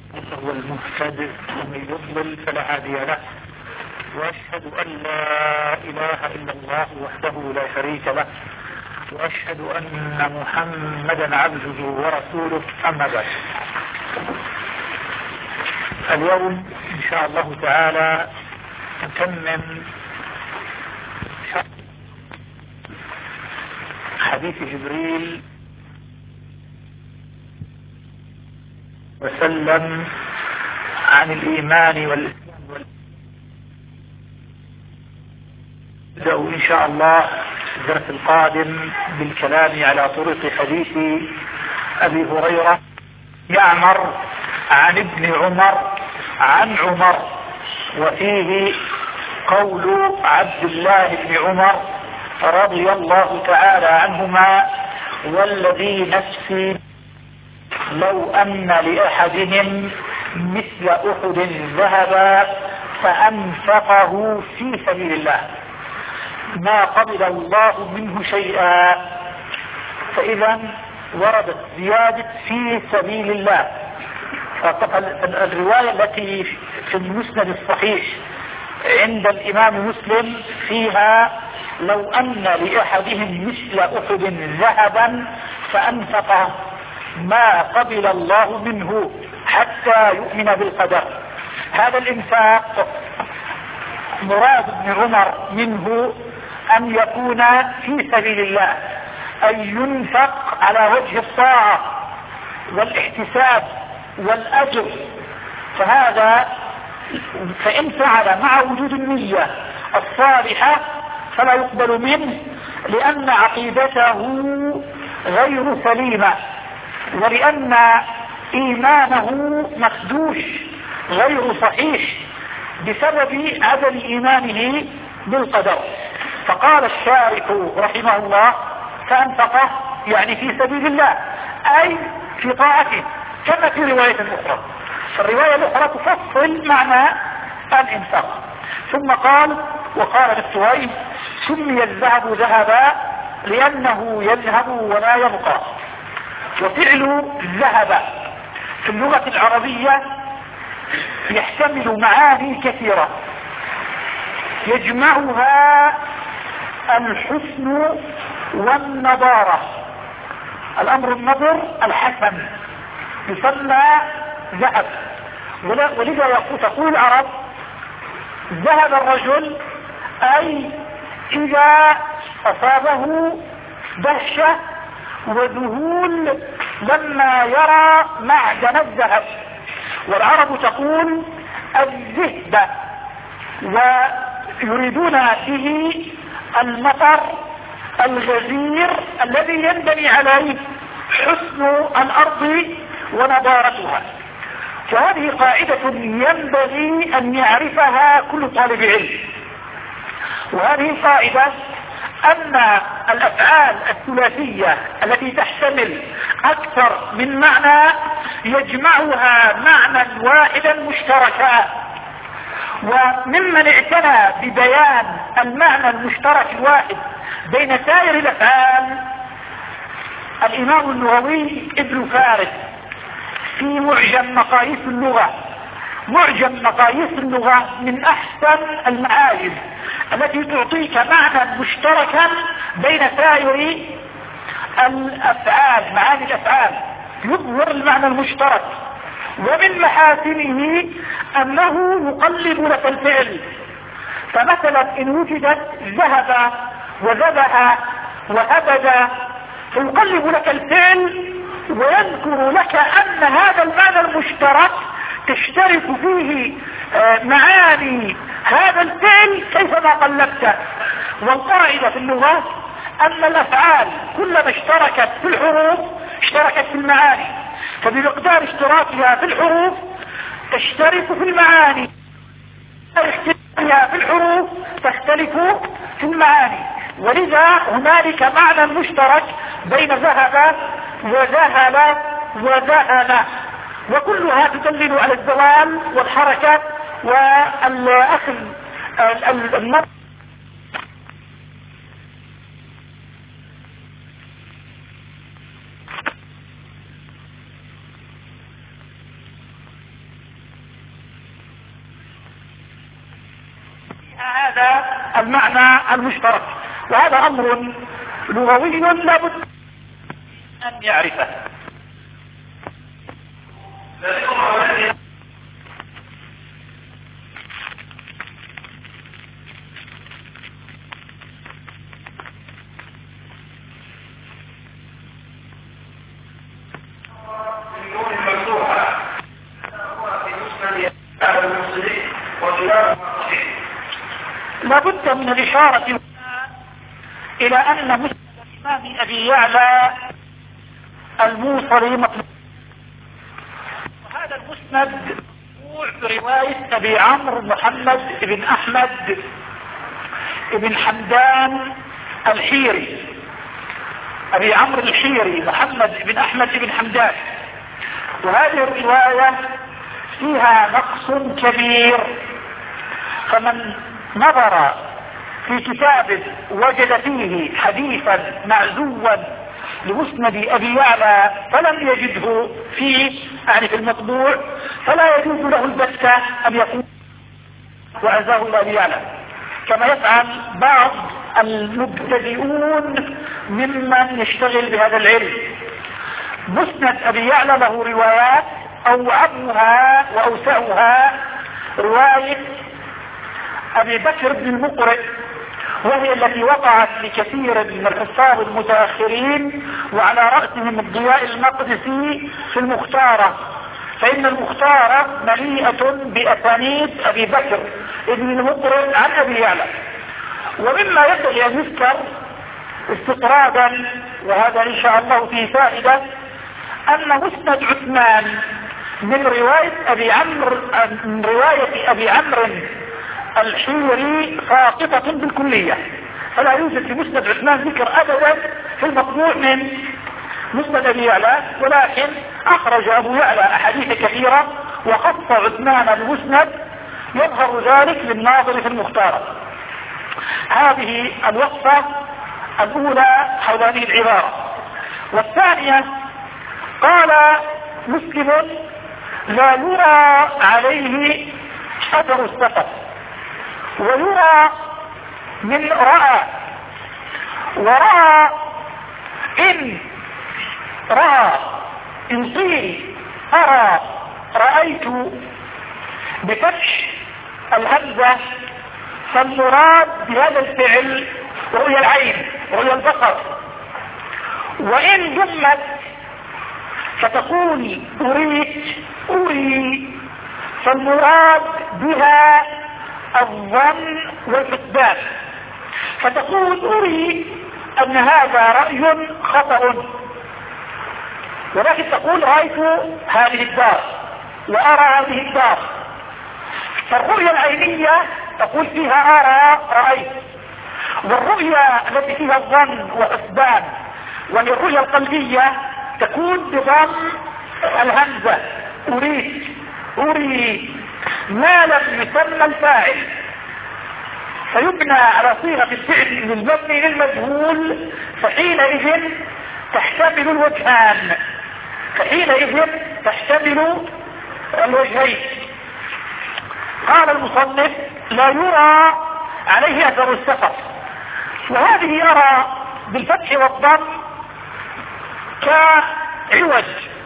هو المهتد ومن يضلل فلا هادي له، وأشهد أن لا إله إلا الله وحده لا شريك له، وأشهد أن محمدا عبده ورسوله. أما بعد، اليوم إن شاء الله تعالى نتمم حديث جبريل وسلم عن الإيمان والإسلام، نبدأ إن شاء الله الدرس القادم بالكلام على طرق حديث أبي هريرة يعمر عن ابن عمر عن عمر، وفيه قول عبد الله بن عمر رضي الله تعالى عنهما: والذي نفسي لو أن لأحدهم مثل أحد ذهبا فأنفقه في سبيل الله ما قبل الله منه شيئا. فإذا وردت زيادة في سبيل الله. الرواية التي في المسند الصحيح عند الإمام مسلم فيها: لو أن لأحدهم مثل أحد ذهبا فأنفقه ما قبل الله منه حتى يؤمن بالقدر. هذا الإنفاق مراد ابن عمر منه أن يكون في سبيل الله، أن ينفق على وجه الطاعة والاحتساب والأجر. فإن فعل مع وجود النية الصالحة فلا يقبل منه، لأن عقيدته غير سليمة، ولأن إيمانه مخدوش غير صحيح بسبب عدم إيمانه بالقدر. فقال الشارح رحمه الله: فأنفقه يعني في سبيل الله، أي في طاعته، كما في رواية أخرى. فالرواية الأخرى تفصل معنى الإنفاق. ثم قال: وقال السويد: سمي الذهب ذهبا لأنه يذهب ولا يبقى. وفعل ذهب في اللغة العربية يحتمل معاني كثيرة، يجمعها الحسن والنضارة. الأمر النضر الحسن يسمى ذهب، ولذا تقول العرب: ذهب الرجل، أي إذا أصابه دهشة وذهول لما يرى معدن الذهب. والعرب تقول الذهب، ويريدون به المطر الغزير الذي ينبني عليه حسن الأرض ونضارتها. وهذه قاعدة ينبغي أن يعرفها كل طالب علم. وهذه القاعدة أن الأفعال الثلاثية التي تحتمل أكثر من معنى يجمعها معنى واحدا مشتركا. وممن اعتنى ببيان المعنى المشترك الواحد بين سائر الأفعال الإمام اللغوي ابن فارس في معجم مقاييس اللغة. معجم مقاييس اللغة من أحسن المعاجم التي تعطيك معنى مشتركا بين سائر الأفعال، معاني الأفعال، يظهر المعنى المشترك. ومن محاسنه أنه يقلب لك الفعل. فمثلا إن وجدت ذهب وذبح وهبد، فيقلب لك الفعل ويذكر لك أن هذا المعنى المشترك تشترك فيه معاني هذا الفعل كيفما قلبته. والقاعدة في اللغة أن الأفعال كلما اشتركت في الحروف اشتركت في المعاني، فبمقدار اشتراكها في الحروف تشترك في المعاني، اختلافها في الحروف تختلف في المعاني. ولذا هنالك معنى مشترك بين ذهب وذهل وذهل، وكلها تدل على الزوال والحركة والأخذ النظر. هذا المعنى المشترك، وهذا امر لغوي لابد ان يعرفه. لابد من الإشارة إلى أن مسند الإمام أبي يعلى الموصلي مطلوب، وهذا المسند موضوع برواية أبي عمرو محمد بن أحمد بن حمدان الحيري، أبي عمرو الحيري محمد بن أحمد بن حمدان. وهذه الرواية فيها نقص كبير، فمن نظر في كتاب وجد فيه حديثا معزوا لمسند أبي يعلى فلم يجده فيه يعني في المطبوع، فلا يجوز له البتة أن يكون وعزاه إلى أبي يعلى، كما يفعل بعض المبتدئون ممن يشتغل بهذا العلم. مسند أبي يعلى له روايات أوعبها وأوسعها رواية أبي بكر بن المقرئ، وهي التي وقعت لكثير من الحفاظ المتأخرين، وعلى رأسهم الضياء المقدسي في المختارة، فإن المختارة مليئة بأسانيد أبي بكر بن المقرئ عن أبي يعلى. ومما ينبغي أن يذكر استطرادا، وهذا إن شاء الله فيه فائدة، أن مسند عثمان من رواية أبي عمرو الحيري ساقطة بالكلية، فلا يوجد في مسند عثمان ذكر أبدا في المطبوع من مسند أبي يعلى، ولكن أخرج أبو يعلى أحاديث كثيرة وخص عثمان بمسند يظهر ذلك للناظر في المختار. هذه الوصفة الأولى حول هذه العبارة. والثانية قال مسلم لا يرى عليه أثر السفر، ويرى من رأى، ورأى إن قيل أرى رأيت بفتح الهمزة، فالمراد بهذا الفعل رؤيا العين رؤيا البصر. وإن جمت فتقول أري، فالمراد بها الظن والحسبان، فتقول أري أن هذا رأي خطأ، ولكن تقول رأيت هذه الدار وأرى هذه الدار. فالرؤيا العينية تقول فيها أرى رأيت، والرؤيا التي فيها الظن والحسبان والرؤيا القلبية تكون بضم الهمزة أري ما لم يسمى الفاعل، فيبنى على صيغة الفعل المبني للمجهول، فحينئذ تحتمل الوجهان، الوجهين. قال المصنف لا يرى عليه أثر السفر، وهذه أرى بالفتح والضم كعوج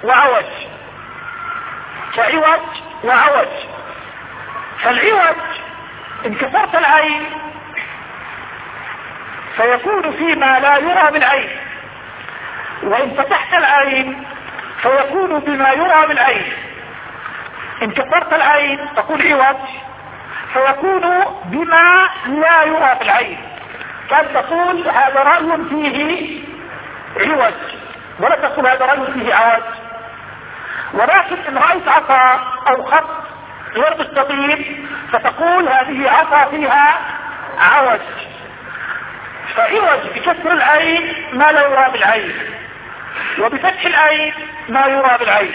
وعوج. فالعوج إن كسرت العين فيكون فيما لا يرى بالعين، وإن فتحت العين فيكون بما يرى بالعين. إن كسرت العين تقول عوج، فيكون بما لا يرى بالعين، كان تقول هذا رأي فيه عوج، ولا تقول هذا رأي فيه عوج. ولكن إن رأيت عصا أو خط غير مستقيم فتقول هذه عصا فيها عوج. فعوج بكسر العين ما لا يرى بالعين، وبفتح العين ما يرى بالعين.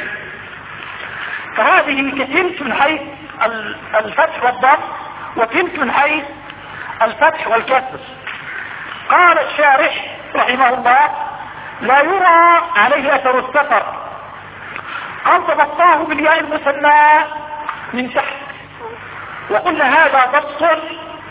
فهذه كتلت من حيث الفتح والضم، وتلت من حيث الفتح والكسر. قال الشارح رحمه الله لا يرى عليه أثر السفر، قال ضبطاه بالياء المثنى من تحت، وقلنا هذا ضبط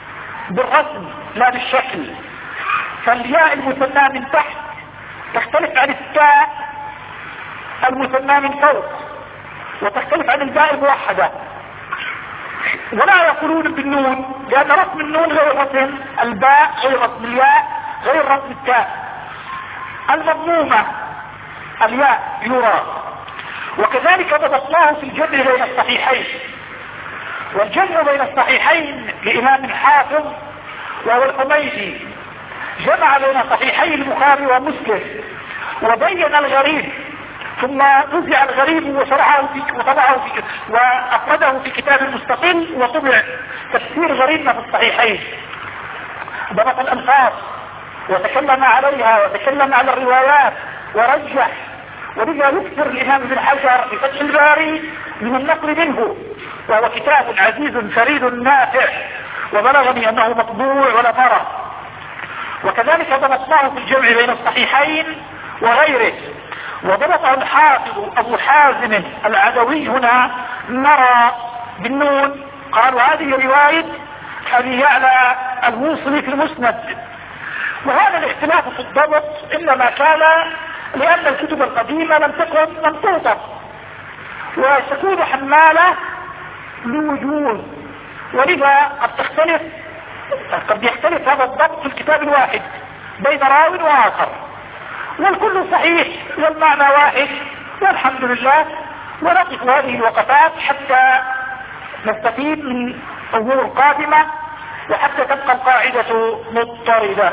بالرسم لا بالشكل. فالياء المثنى من تحت تختلف عن التاء المثنى من فوق، وتختلف عن الباء الموحدة. ولا يقولون بالنون، لأن رسم النون غير رسم الباء، غير رسم الياء، غير رسم التاء. المضمومة الياء يرى. وكذلك ضبطناه في الجمع بين الصحيحين. والجمع بين الصحيحين لإمام حافظ وهو الحميدي، جمع بين صحيحي البخاري ومسلم وبين الغريب، ثم نزع الغريب وطبعه وأفرده في كتاب مستقل وطبع تفسير غريبنا في الصحيحين. ضبط الألفاظ وتكلم عليها وتكلم على الروايات ورجح. ولذا يكثر الإمام ابن حجر في فتح الباري من النقل منه، وهو كتاب عزيز فريد نافع، وبلغني أنه مطبوع ولا مرة. وكذلك ضبطناه في الجمع بين الصحيحين وغيره. وضبطه الحافظ أبو حازم العدوي هنا نرى بالنون، قالوا هذه رواية أبي يعلى الموصلي في المسند. وهذا الاختلاف في الضبط إنما كان لأن الكتب القديمة لم تكن منطوطة، وتكون حمالة لوجوه، ولذا قد يختلف هذا الضبط في الكتاب الواحد بين راو وآخر، والكل صحيح والمعنى واحد، والحمد لله. ونقف هذه الوقفات حتى نستفيد من أمور قادمة، وحتى تبقى القاعدة مضطردة.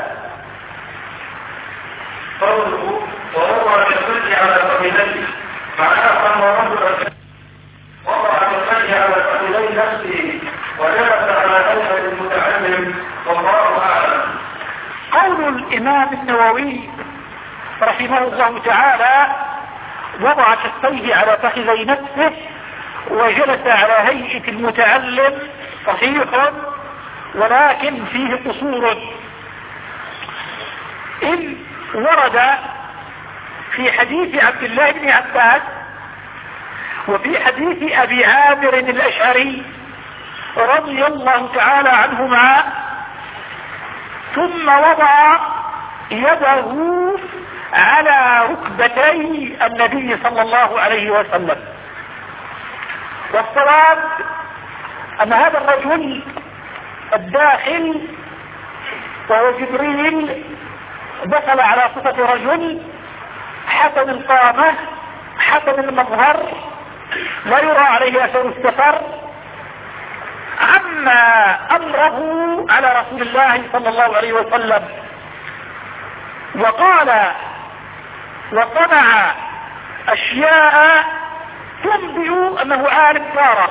قوله ووضع الفرج على فخذيه، معناه أن وضع الفرج على فخذي نفسه وجلس على هيئة المتعلم، والله أعلم. قول الإمام النووي رحمه الله تعالى وضع كفيه على فخذي نفسه وجلس على هيئة المتعلم صحيح، ولكن فيه قصور. إن ورد في حديث عبد الله بن عباس وفي حديث أبي عامر الأشعري رضي الله تعالى عنهما، ثم وضع يده على ركبتي النبي صلى الله عليه وسلم. والصواب أن هذا الرجل الداخل وهو جبريل دخل على صفة رجل حسن القامة حسن المظهر، لا يرى عليه أثر السفر، عما أمره على رسول الله صلى الله عليه وسلم، وقال وصنع أشياء تنبئ أنه عالم طارة،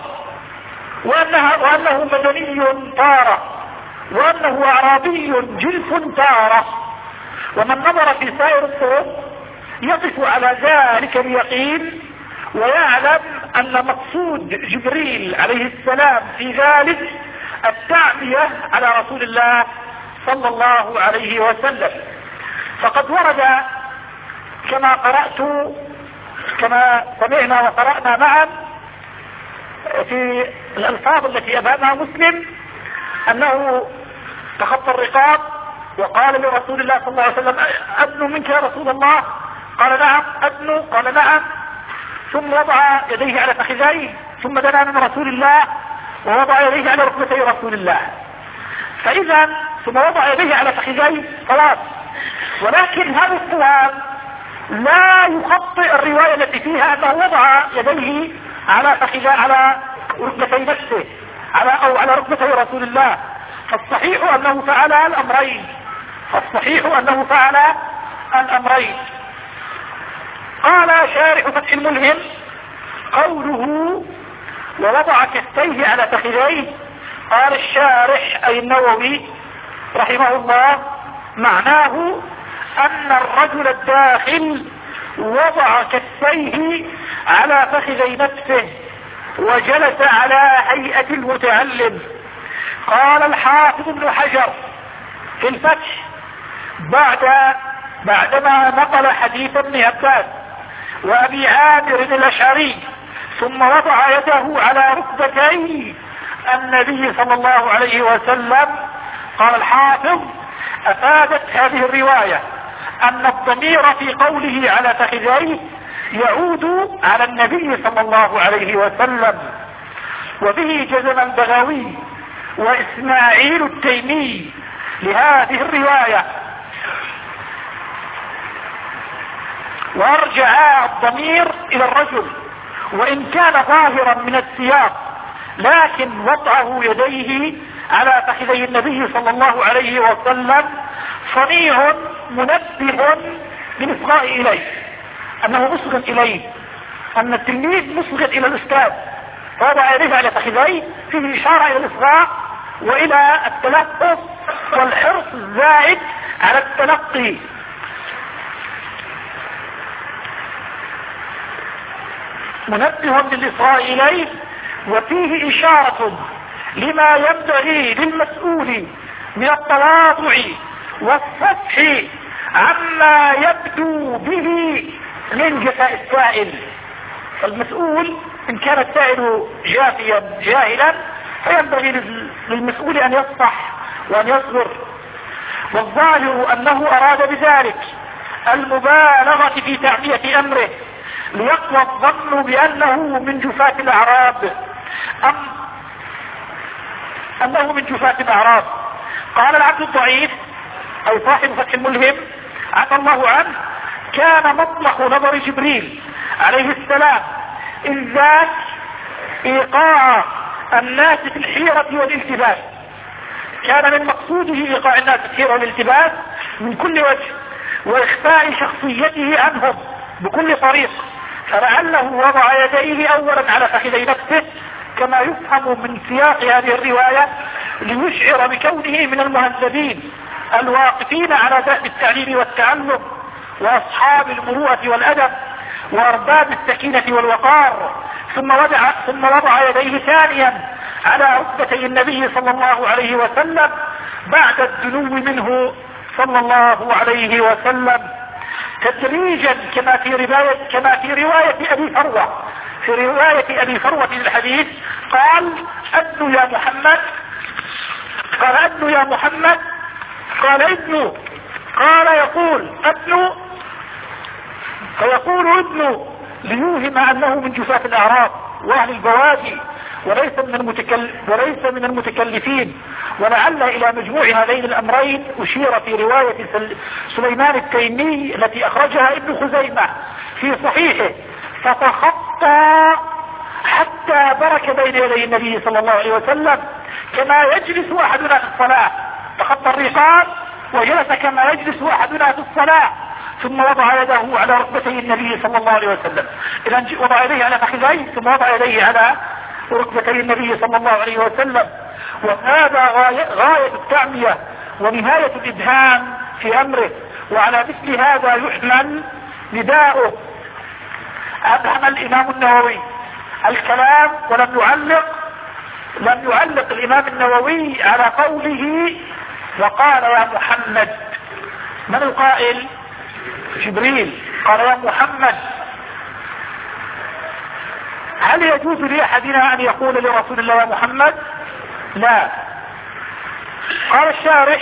وأنه مدني طارة، وأنه أعرابي جلف طارة. ومن نظر في سائر الطرق يقف على ذلك اليقين، ويعلم أن مقصود جبريل عليه السلام في ذلك التعبية على رسول الله صلى الله عليه وسلم. فقد ورد كما سمعنا وقرأنا معا في الألفاظ التي أبانها مسلم أنه تخطى الرقاب وقال لرسول الله صلى الله عليه وسلم أدنو منك يا رسول الله؟ قال نعم. أدنو؟ قال نعم. ثم وضع يديه على فخذيه، ثم دنا من رسول الله ووضع يديه على ركبتي رسول الله. فإذا ثم وضع يديه على فخذيه خلاص. ولكن هذا الصواب لا يخطئ الرواية التي فيها أنه وضع يديه على فخذيه على ركبتي نفسه أو على ركبتي رسول الله. فالصحيح أنه فعل الأمرين. قال شارح فتح الملهم قوله ووضع كفيه على فخذيه، قال الشارح أي النووي رحمه الله معناه أن الرجل الداخل وضع كفيه على فخذي نفسه وجلس على هيئة المتعلم. قال الحافظ ابن حجر في الفتح بعدما نقل حديث ابن عباس وأبي عامر الأشعري ثم وضع يده على ركبتي النبي صلى الله عليه وسلم، قال الحافظ: أفادت هذه الرواية أن الضمير في قوله على فخذيه يعود على النبي صلى الله عليه وسلم. وبه جزم البغوي وإسماعيل التيمي لهذه الرواية، وارجع الضمير إلى الرجل وإن كان ظاهرا من السياق، لكن وضعه يديه على فخذي النبي صلى الله عليه وسلم صنيع منبه للإصغاء إليه، أنه مصغ إليه، أن التلميذ مصغ إلى الأستاذ، فوضع يديه على فخذيه فيه إشارة إلى الإصغاء وإلى التلفظ والحرص الزائد على التلقي. منبه للإصغاء إليه، وفيه إشارة لما ينبغي للمسؤول من التواضع والصفح عما يبدو به من جفاء السائل. فالمسؤول إن كان السائل جافيا جاهلا فينبغي للمسؤول أن يصفح وأن يصبر. والظاهر أنه أراد بذلك المبالغة في تعمية أمره ليقوى الظن بأنه من جفاة الأعراب أنه من جفاة الأعراب. قال العبد الضعيف أي صاحب فتح الملهم عفى الله عنه: كان مطلق نظر جبريل عليه السلام إذ ذاك إيقاع الناس في الحيرة والالتباس، كان من مقصوده إيقاع الناس في الحيرة والالتباس من كل وجه، وإخفاء شخصيته عنهم بكل طريق، فلعله وضع يديه أولا على فخذي نفسه كما يفهم من سياق هذه الرواية ليشعر بكونه من المهذبين الواقفين على باب التعليم والتعلم وأصحاب المروءة والأدب وأرباب السكينة والوقار. ثم وضع يديه ثانيا على ركبتي النبي صلى الله عليه وسلم بعد الدنو منه صلى الله عليه وسلم تدريجا كما في رواية أبي فروة. في رواية أبي فروة للحديث قال: أدنو يا محمد. قال: أدنو يا محمد. قال: ادنو. قال: يقول أدنو، فيقول ادنو ليوهم أنه من جفاة الأعراب وأهل البوادي وليس من المتكلفين. ولعل إلى مجموع هذين الأمرين أشير في رواية سليمان التيمي التي أخرجها ابن خزيمة في صحيحه: فتخطى حتى برك بين يدي النبي صلى الله عليه وسلم كما يجلس أحدنا في الصلاة، تخطى الرقاب وجلس كما يجلس أحدنا في الصلاة، ثم وضع يده على ركبتي النبي صلى الله عليه وسلم. إذا وضع يديه على فخذيه ثم وضع يديه على ركبتي النبي صلى الله عليه وسلم. وهذا غاية التعمية ونهاية الإبهام في أمره، وعلى مثل هذا يحمل نداؤه. أبهم الإمام النووي الكلام ولم يعلق الإمام النووي على قوله وقال يا محمد. من القائل؟ جبريل. قال يا محمد. هل يجوز لأحدنا أن يقول لرسول الله يا محمد؟ لا. قال الشارح: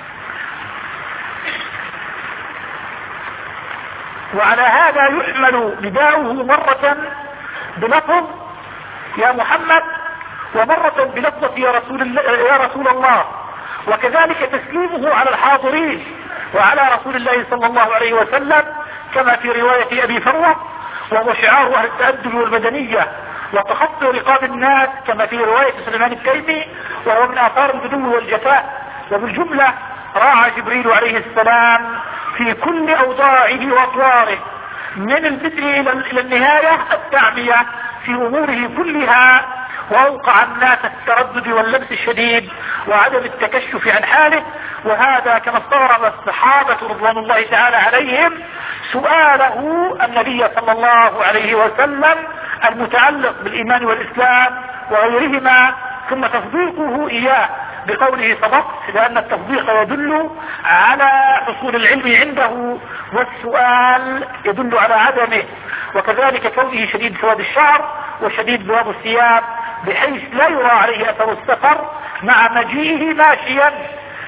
وعلى هذا يحمل نداؤه مرة بلفظ يا محمد ومرة بلفظة يا رسول الله، وكذلك تسليمه على الحاضرين وعلى رسول الله صلى الله عليه وسلم كما في رواية أبي فروة، وهو شعار أهل التأدب والمدنية وتخطي رقاب الناس كما في رواية سليمان التيمي، وهو من آثار البدو والجفاء. وبالجملة راعى جبريل عليه السلام في كل أوضاعه وأطواره من البدء إلى النهاية التعمية في أموره كلها، وأوقع الناس التردد واللبس الشديد وعدم التكشف عن حاله. وهذا كما استغرب الصحابة رضوان الله تعالى عليهم سؤاله النبي صلى الله عليه وسلم المتعلق بالإيمان والإسلام وغيرهما، ثم تصديقه إياه بقوله صدقت، لأن التصديق يدل على حصول العلم عنده والسؤال يدل على عدمه. وكذلك كونه شديد سواد الشعر وشديد بياض الثياب بحيث لا يرى عليه أثر السفر مع مجيئه ماشيا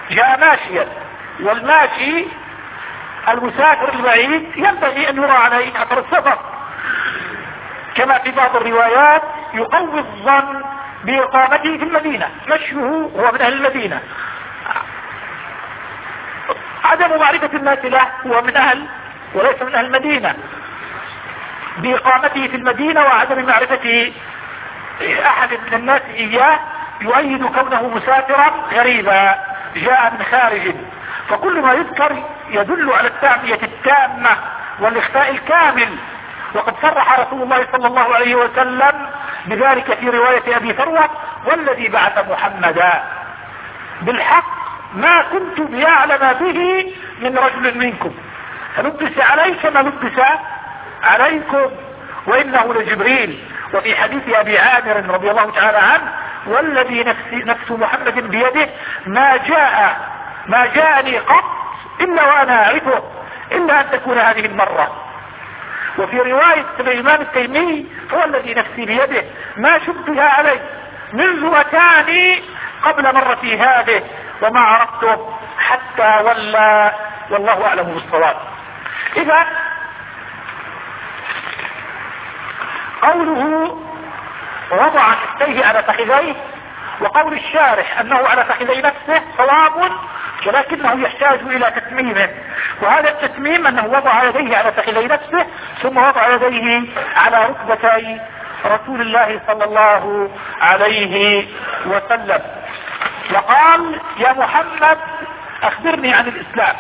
جاء ماشيا، والماشي المسافر البعيد ينبغي ان يرى عليه اثر السفر، كما في بعض الروايات يقوي الظن بإقامته في المدينة، مشيه هو من اهل المدينة، عدم معرفة الناس له هو من اهل وليس من اهل المدينة، بإقامته في المدينة وعدم معرفة احد من الناس اياه يؤيد كونه مسافرا غريبا جاء من خارج. فكل ما يذكر يدل على التعمية التامة والاخفاء الكامل، وقد صرح رسول الله صلى الله عليه وسلم بذلك في رواية ابي ثروة: والذي بعث محمدا بالحق ما كنت بأعلم به من رجل منكم، فلبس عليه كما لبس عليكم وإنه لجبريل. وفي حديث أبي عامر رضي الله تعالى عنه: والذي نفس محمد بيده ما جاءني قط إلا وأنا أعرفه إلا أن تكون هذه المرة. وفي رواية الإمام التيمي: هو الذي نفسي بيده ما شبه علي منذ أتاني قبل مرتي هذه وما عرفته حتى ولى والله أعلم بالصواب. إذا قوله وضع كفيه على فخذيه وقول الشارح انه على فخذي نفسه صواب، ولكنه يحتاج الى تتميمه، وهذا التتميم انه وضع يديه على فخذي نفسه ثم وضع يديه على ركبتي رسول الله صلى الله عليه وسلم، وقال: يا محمد اخبرني عن الاسلام.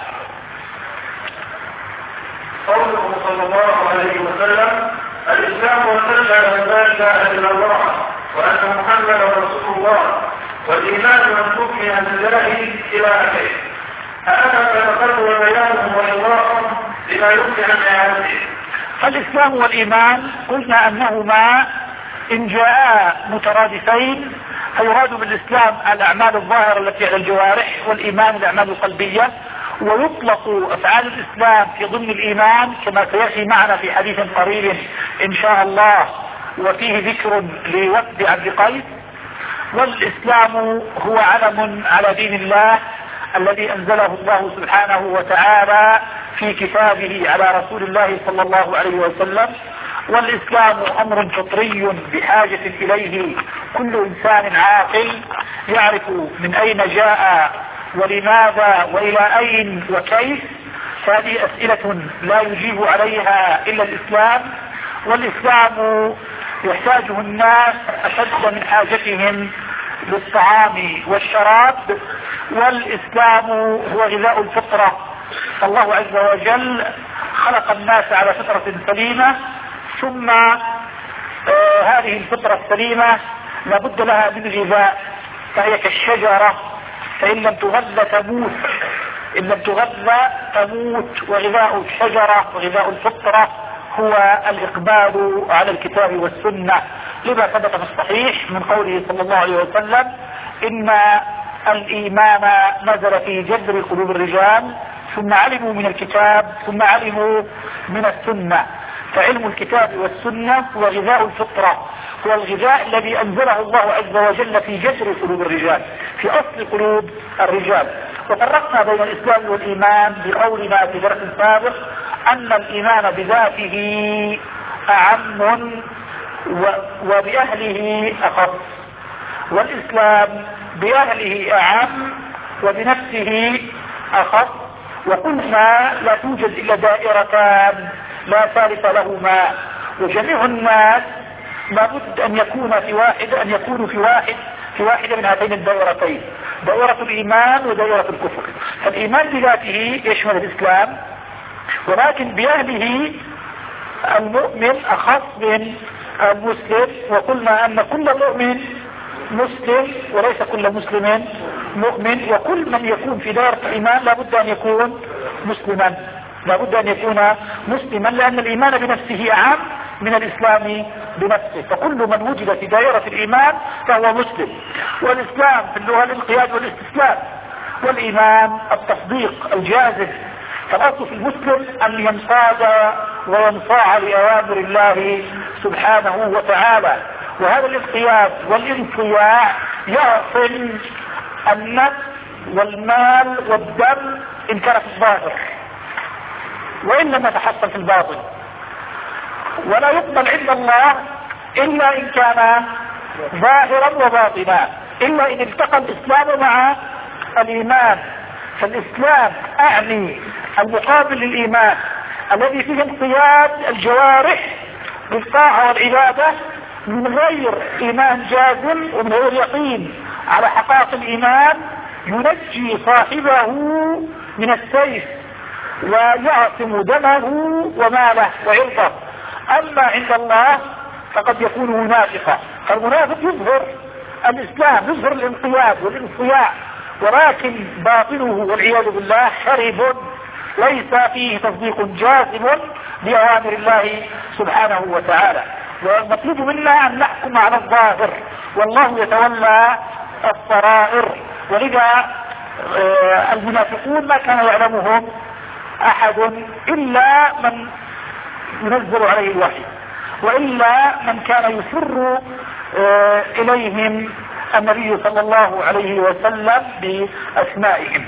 قوله صلى الله عليه وسلم: الإسلام والسلم على لا إله إلا الله وأن محمدا رسول الله والإيمان أن تؤمن بالله إلى آخره. هذا تقرر بيانه وإضافه لما يمكن أن يعرفه. الإسلام والإيمان قلنا أنهما إن جاء مترادفين فيراد بالإسلام الأعمال الظاهرة التي على الجوارح، والإيمان الأعمال القلبية، ويطلق أفعال الإسلام في ضمن الإيمان كما سيأتي معنا في حديث قريب إن شاء الله، وفيه ذكر لوفد عبد قيس. والإسلام هو علم على دين الله الذي أنزله الله سبحانه وتعالى في كتابه على رسول الله صلى الله عليه وسلم. والإسلام أمر فطري بحاجة إليه كل إنسان عاقل يعرف من أين جاء ولماذا وإلى أين وكيف. هذه أسئلة لا يجيب عليها إلا الإسلام، والإسلام يحتاجه الناس أشد من حاجتهم للطعام والشراب، والإسلام هو غذاء الفطرة. الله عز وجل خلق الناس على فطرة سليمة، ثم هذه الفطرة السليمة لابد لها من غذاء، فهي كالشجرة فإن لم تغذى تموت، إن لم تغذى تموت. وغذاء الشجرة وغذاء الفطرة هو الإقبال على الكتاب والسنة، لما ثبت في الصحيح من قوله صلى الله عليه وسلم: إن الإيمان نزل في جذر قلوب الرجال ثم علموا من الكتاب ثم علموا من السنة. فعلم الكتاب والسنة هو غذاء الفطرة، هو الغذاء الذي أنزله الله عز وجل في جذر قلوب الرجال، في أصل قلوب الرجال. وفرقنا بين الإسلام والإيمان بقولنا في درس سابق أن الإيمان بذاته أعم وبأهله أخص، والإسلام بأهله أعم وبنفسه أخص. وقلنا لا توجد إلا دائرتان لا ثالث لهما، وجميع الناس لابد أن يكونوا في واحدة من هاتين الدائرتين، دائرة الإيمان ودائرة الكفر. فالإيمان بذاته يشمل الإسلام، ولكن بأهله المؤمن أخص من المسلم. وقلنا أن كل مؤمن مسلم وليس كل مسلم مؤمن، وكل من يكون في دائرة الإيمان لابد أن يكون مسلما، لأن الإيمان بنفسه أعم من الإسلام بنفسه. فكل من وجد في دائرة الإيمان فهو مسلم. والإسلام في اللغة الانقياد والاستسلام، والإيمان التصديق الجازم. فالأصل في المسلم أن ينقاد وينصاع لأوامر الله سبحانه وتعالى، وهذا الانقياد والانصياع يعصم النفس والمال والدم إن كان في الظاهر، وإن لم يتحصل في الباطن. ولا يقبل عند الله إلا إن كان ظاهرا وباطنا، إلا إن التقى الإسلام مع الإيمان. فالإسلام أعني المقابل للإيمان الذي فيه انقياد الجوارح بالطاعة والعبادة من غير إيمان جازم ومن غير يقين على حقائق الإيمان، ينجي صاحبه من السيف ويعصم دمه وماله وعرضه. أما عند الله فقد يكون منافقا. فالمنافق يظهر الإسلام، يظهر الانقياد والانصياع، ولكن باطنه والعياذ بالله خرب ليس فيه تصديق جازم بأوامر الله سبحانه وتعالى. والمطلوب منا أن نحكم على الظاهر، والله يتولى السرائر. ولذا المنافقون ما كان يعلمهم أحد إلا من ينزل عليه الوحي، وإلا من كان يسر إليهم النبي صلى الله عليه وسلم بأسمائهم.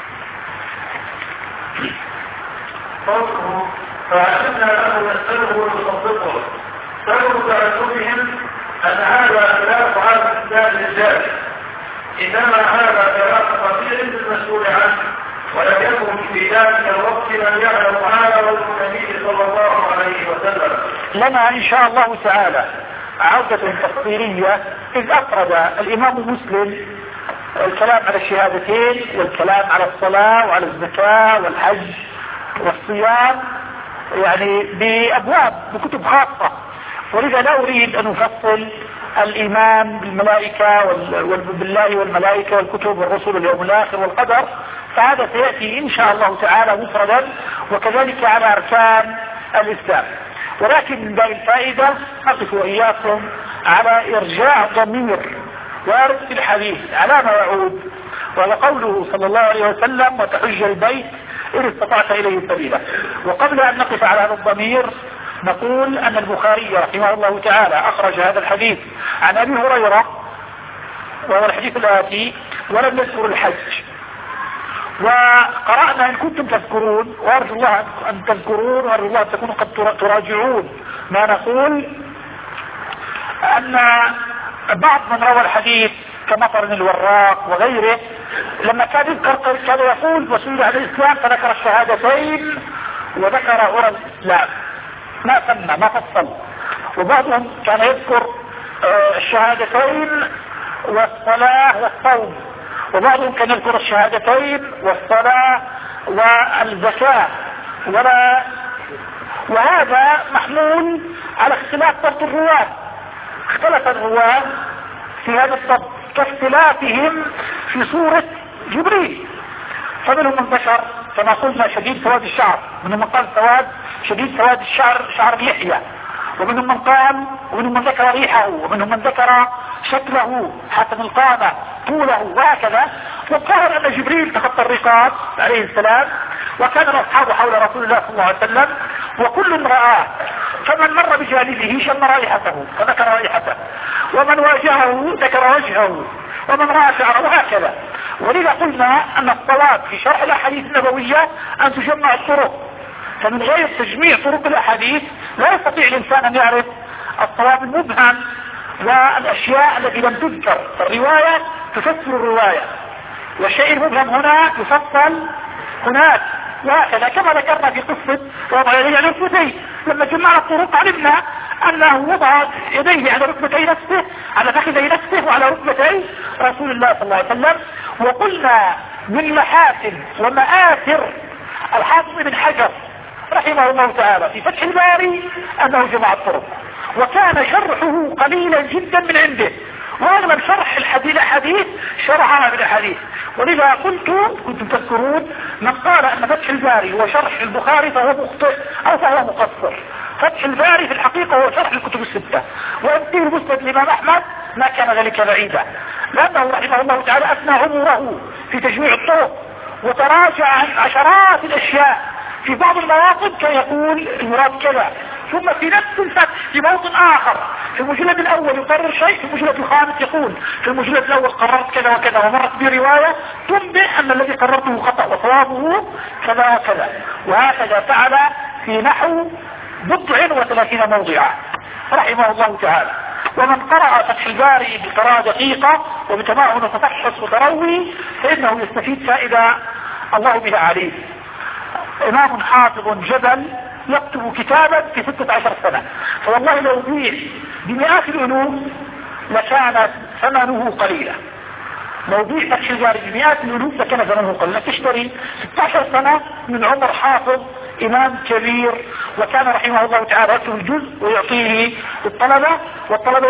فعلمنا له نسأله ويصدقه سبب تأسفهم أن هذا خلاف هذا الإسلام الرجال، إنما هذا خلاف خطير المسؤول عنه، ولم يكن في ذلك الوقت من يعلم هذا والنبي صلى الله عليه وسلم. لنا إن شاء الله تعالى عودة تفصيلية، إذ أفرد الإمام مسلم الكلام على الشهادتين والكلام على الصلاة وعلى الزكاة والحج والصيام يعني بأبواب بكتب خاصة، ولذا لا أريد أن أفصل الإيمان بالملائكة بالله والملائكة والكتب والرسل واليوم الآخر والقدر، فهذا سيأتي إن شاء الله تعالى مفردا، وكذلك على أركان الإسلام. ولكن من باب الفائدة أقف وإياكم على إرجاع ضمير وارد في الحديث على ما يعود، وهو قوله صلى الله عليه وسلم: وتحج البيت إن استطعت إليه سبيلا. وقبل أن نقف على هذا الضمير نقول أن البخاري رحمه الله تعالى أخرج هذا الحديث عن أبي هريرة، وهو الحديث الآتي، ولم يذكر الحج. وقرأنا إن كنتم تذكرون، وأرجو الله أن تذكرون، وأرجو الله أن تكونوا قد تراجعون ما نقول، أن بعض من روى الحديث كمطر الوراق وغيره لما كان يذكر كان يقول وسئل عن الإسلام فذكر الشهادتين وذكر غرى الإسلام، ما سمى ما فصل. وبعضهم كان يذكر الشهادتين والصلاة والصوم، وبعضهم كان يذكر الشهادتين والصلاة والزكاة، وهذا محمول على اختلاف ضبط الرواة. اختلف الرواة في هذا الضبط كاختلافهم في صورة جبريل، فمنهم من ذكر كما قلنا شديد سواد الشعر، منهم من قال شديد سواد الشعر شعر اللحية، ومنهم من قال، ومنهم من ذكر ريحه، ومنهم من ذكر شكله حسن القامة طوله وهكذا. والظاهر أن جبريل تخطى الرقاب عليه السلام، وكان الأصحاب حول رسول الله صلى الله عليه وسلم وكل رآه، فمن مر بجانبه شم رائحته فذكر رائحته، ومن واجهه ذكر وجهه، ومن رأى شعره وهكذا. ولذا قلنا أن الصلاة في شرح الأحاديث النبوية أن تجمع الطرق، فمن غير تجميع طرق الأحاديث لا يستطيع الإنسان أن يعرف الصواب المبهم والأشياء التي لم تذكر. الرواية تفسر الرواية، والشيء المبهم هنا يفصل هناك، وهكذا كما ذكرنا في قصة وضع يديه على ركبتيه. لما جمعنا الطرق علمنا أنه وضع يديه على ركبتي نفسه، على فخذي نفسه وعلى ركبتي رسول الله صلى الله عليه وسلم. وقلنا من محاسن ومآثر الحافظ بن حجر رحمه الله تعالى في فتح الباري أنه جمع الطرق، وكان شرحه قليلا جدا من عنده، واغلب شرح الحديث شرحها بالحديث. ولذا كنتم تذكرون من قال ان فتح الباري هو شرح البخاري فهو مخطئ او فهو مقصر. فتح الباري في الحقيقة هو شرح الكتب الستة، وأمثيل مسند الإمام أحمد ما كان ذلك بعيدا، لأنه رحمه الله تعالى أثنى عمره في تجميع الطرق، وتراجع عن عشرات الأشياء. في بعض المواقف كان يقول المراد كذا، ثم في نفس الفتح في موطن اخر في المجلد الاول يقرر شيء، في المجلد الخامس يقول في المجلد الاول قررت كذا وكذا، ومرت بي رواية تنبئ ان الذي قررته خطأ وصوابه كذا وكذا. وهكذا فعل في نحو 39 موضعا رحمه الله تعالى. ومن قرأ فتح الباري بقراءة دقيقة وبتمعن وتفحص وتروي فإنه يستفيد فائدة الله بها عليه. إمام حافظ جبل يكتب كتابا في 16 سنة، فوالله لو بيع بمئات الألوف لكان ثمنه قليلا. لو بيع فتح الباري بمئات الألوف لكان ثمنه قليلا. تشتري 16 سنة من عمر حافظ إمام كبير، وكان رحمه الله تعالى يكتب الجزء ويعطيه الطلبة، والطلبة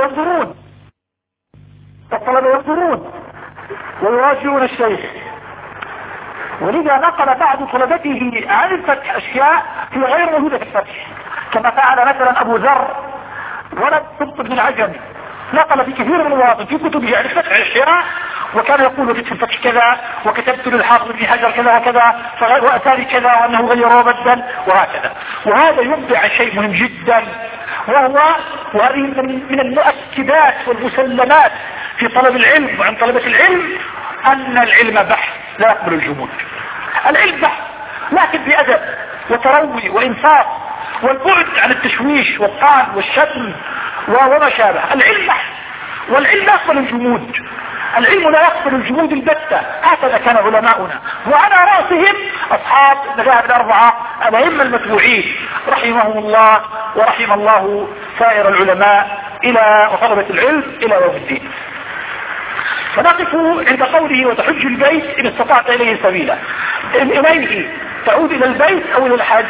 ينظرون ويراجعون الشيخ. ولذا نقل بعض طلبته عن الفتح أشياء في غير موجودة في الفتح، كما فعل مثلا أبو ذر ولد سبط بن العجمي، نقل في كثير من المواطن في كتبه عن الفتح أشياء، وكان يقول في الفتح كذا، وكتبت للحافظ بن حجر كذا وكذا، وأتاني كذا وأنه غير وبدل وهكذا. وهذا ينبع عن شيء مهم جدا، وهذه من المؤكدات والمسلمات في طلب العلم وعن طلبة العلم، أن العلم بحث لا يقبل الجمود. العلم بحث لكن بأدب وتروي وإنصاف والبعد عن التشويش والطعن والشتم وما شابه. العلم بحث، والعلم لا يقبل الجمود. العلم لا يقبل الجمود البتة. هكذا كان علماؤنا، وعلى رأسهم أصحاب المذاهب الأربعة الأئمة المتبوعين رحمهم الله ورحم الله سائر العلماء وطلبة العلم إلى يوم الدين. فنقف عند قوله وتحج البيت إن استطعت إليه سبيلا. إليه تعود إلى البيت أو إلى الحج؟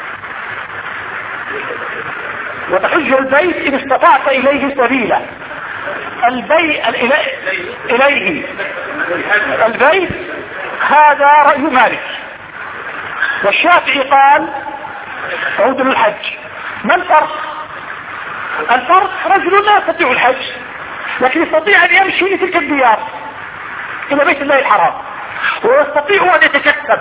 وتحج البيت إن استطعت إليه سبيلا. إليه البيت هذا رأي مالك، والشافعي قال تعود للحج. ما الفرق؟ الفرق رجل لا يستطيع الحج لكن يستطيع أن يمشي لتلك الديار إلى بيت الله الحرام، ويستطيع أن يتكسب.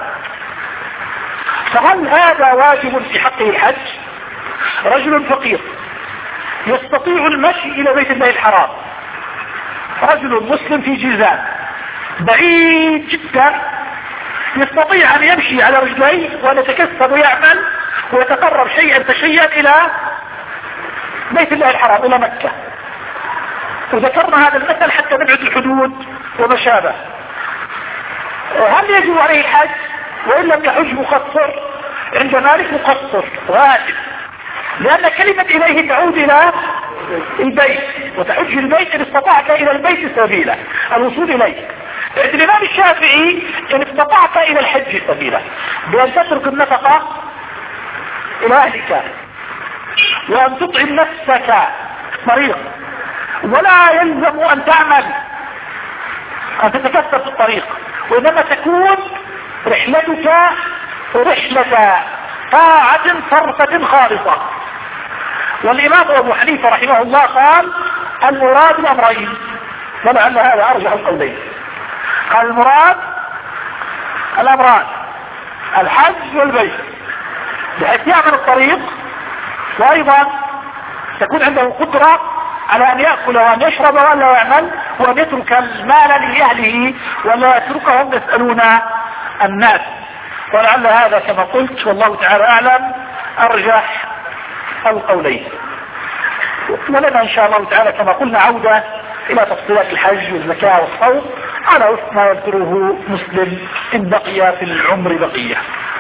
فهل هذا واجب في حقه الحج؟ رجل فقير يستطيع المشي إلى بيت الله الحرام، رجل مسلم في جيزان بعيد جدا يستطيع أن يمشي على رجليه وأن يتكسب ويعمل ويتقرب شيئا فشيئا إلى بيت الله الحرام إلى مكة. وذكرنا هذا المثل حتى نبعد الحدود وما شابه. هل يجب عليه الحج؟ وإن لم يحج مقصر؟ عند مالك مقصر واجب، لأن كلمة إليه تعود إلى البيت، وتحج البيت إن استطعت إلى البيت سبيلا، الوصول إليه. عند الإمام الشافعي إن استطعت إلى الحج سبيلا، بأن تترك النفقة إلى أهلك، وأن تطعم نفسك مريض، ولا يلزم أن تعمل أن تتكسب في الطريق، وإنما تكون رحلتك رحلة طاعة صرفة خالصة. والإمام أبو حنيفة رحمه الله قال المراد الأمرين، ولعل هذا أرجح القولين. قال المراد الأمران الحج والبيت، بحيث يعمل الطريق، وأيضا تكون عنده قدرة على أن يأكل وأن يشرب ولا يعمل، وأن يترك المال لأهله ولا يتركهم يسألون الناس. ولعل هذا كما قلت والله تعالى أعلم أرجح القولين. ولنا إن شاء الله تعالى كما قلنا عودة إلى تفصيلات الحج والزكاة والصوم على وفق ما يذكره مسلم إن بقي في العمر بقية.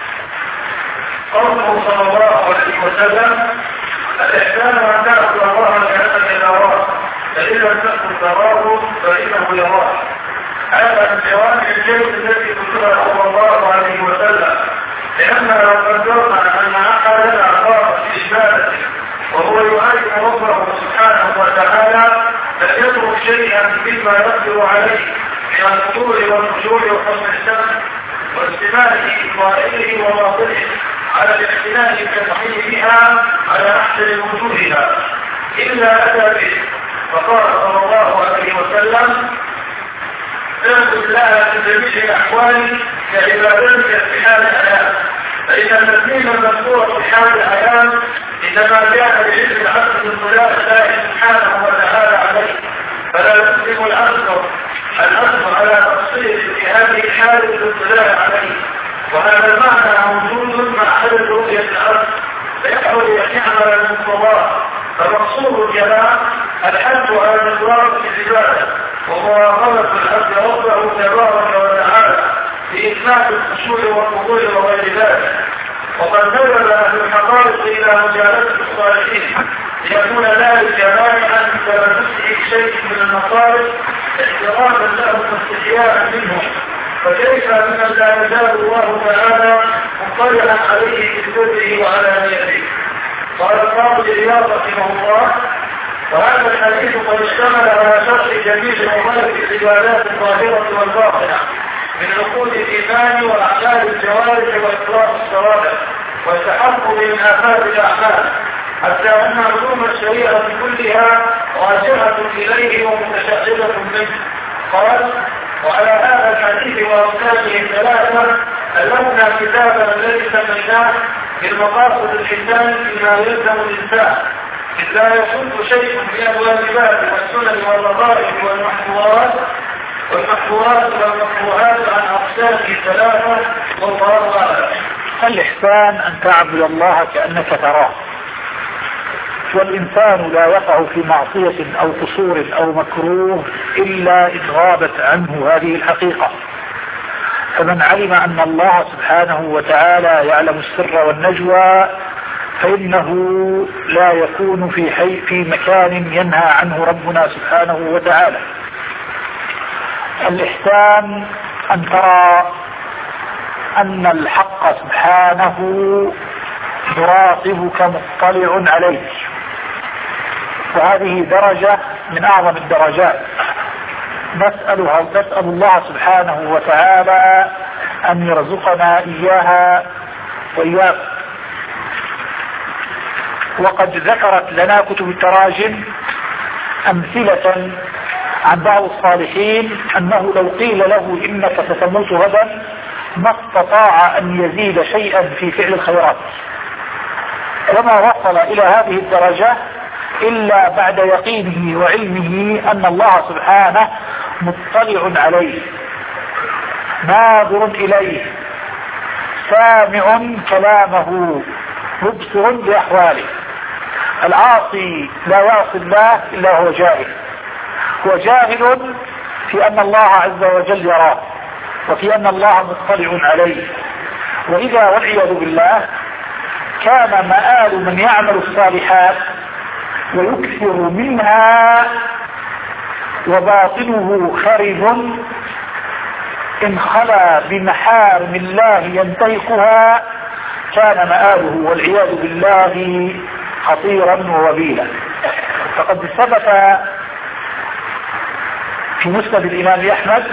قوله صلى الله عليه وسلم الإحسان أن تعبد الله كأنك تراه فإن لم تكن تراه فإنه يراك. هذا من جوامع الجيش التي ذكرها صلى الله عليه وسلم، لأننا لو قدرنا أن أحدنا أخاف في عبادته وهو يعرف ربه سبحانه وتعالى لم يترك شيئا مما يقدر عليه من الخضوع والخشوع وحسن السمع واستماع ظاهره وباطنه على الاعتناء بالتضحية بها على أحسن وجوهها إلا أتى به. فقال صلى الله عليه وسلم اعبد الله في جميع الأحوال كعبادتك في حال الحياة، فإن التسليم المذكور في حال الحياة إنما كان بعلم العبد باطلاع الله سبحانه وتعالى عليه، فلا يسلم العبد على تفصيل في هذه الحالة بالاطلاع عليه. وهذا المعنى موجود مع حدث رؤية العبد، فيحاول أن يعمل المقتضى. فمقصود الكلام الحث على الإقرار في العبادة ومراقبة العبد ربه تبارك وتعالى في إثبات الخشوع والخضوع وغير ذلك. وقد نزل أهل الحقائق إلى مجالسة الصالحين ليكون ذلك مانعا من تلبسه شيء من المصالح احتراما لهم واستحياء منهم، فكيف من لا يزال الله تعالى مطلعا عليه في سره وعلى نيته. قال القاضي عياض رحمه الله: وهذا الحديث قد اشتمل على شرح جميع ممالك العبادات الظاهرة والباطنة من عقود الإيمان وأعمال الجوارح وإطلاق الصوابع والتحقق من آفات الأعمال، حتى أن علوم الشريعة كلها راجعة إليه ومتشعبة منه. قال: وعلى هذا الحديث وأركانه الثلاثة ألفنا كتابا الذي سميناه بالمقاصد الحسان فيما يلزم الإنسان، إذ لا يصد شيء من الواجبات والسنن والرغائب والمحظورات والمكروهات عن أقسامه ثلاثة والله أعلم. الإحسان أن تعبد الله كأنك تراه، والإنسان لا يقع في معصية أو قصور أو مكروه إلا إذ غابت عنه هذه الحقيقة. فمن علم أن الله سبحانه وتعالى يعلم السر والنجوى فإنه لا يكون في مكان ينهى عنه ربنا سبحانه وتعالى. الإحسان أن ترى أن الحق سبحانه يراقبك مطلع عليك، وهذه درجة من أعظم الدرجات نسأل الله سبحانه وتعالى أن يرزقنا إياها وإياكم. وقد ذكرت لنا كتب التراجم أمثلة عن بعض الصالحين أنه لو قيل له إنك ستموت غدا ما استطاع أن يزيد شيئا في فعل الخيرات، وما وصل إلى هذه الدرجة إلا بعد يقينه وعلمه أن الله سبحانه مطلع عليه، ناظر إليه، سامع كلامه، مبصر بأحواله. العاصي لا يعصي الله إلا هو جاهل، وجاهل في أن الله عز وجل يراه وفي أن الله مطلع عليه. وإذا والعياذ بالله كان مآل من يعمل الصالحات ويكثر منها وباطنه خرب إن خلا بمحارم الله ينتهكها كان مآله والعياذ بالله خطيرا ووبيلا. فقد ثبت في مسند الإمام أحمد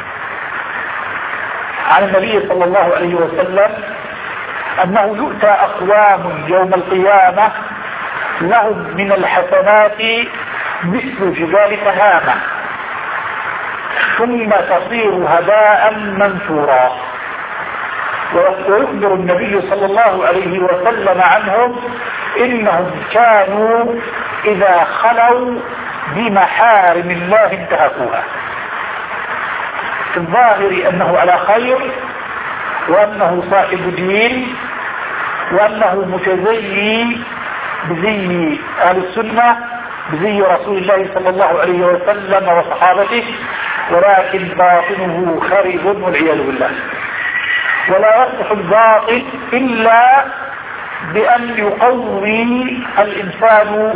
عن النبي صلى الله عليه وسلم أنه يؤتى أقوام يوم القيامة لهم من الحسنات مثل جبال تهامة ثم تصير هباء منثورا. ويخبر النبي صلى الله عليه وسلم عنهم إنهم كانوا إذا خلوا بمحارم الله انتهكوها. في الظاهر أنه على خير وأنه صاحب دين وأنه متزيي بزي أهل السنة بزي رسول الله صلى الله عليه وسلم وصحابته، ولكن باطنه خرب والعياذ بالله. ولا يصلح الباطل إلا بأن يقوي الإنسان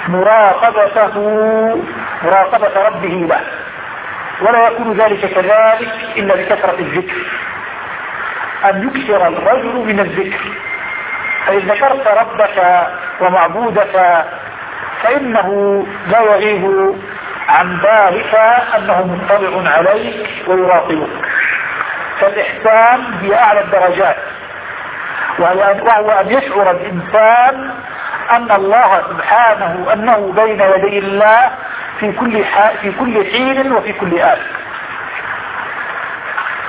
مراقبة ربه له، ولا يكون ذلك كذلك إلا بكثرة الذكر، أن يكثر الرجل من الذكر. فإن ذكرت ربك ومعبودك فإنه لا يغيب عن بالك أنه مطلع عليك ويراقبك. فالإحسان هي أعلى الدرجات، وهو أن يشعر الإنسان أن الله سبحانه أنه بين يدي الله في كل حين وفي كل آن،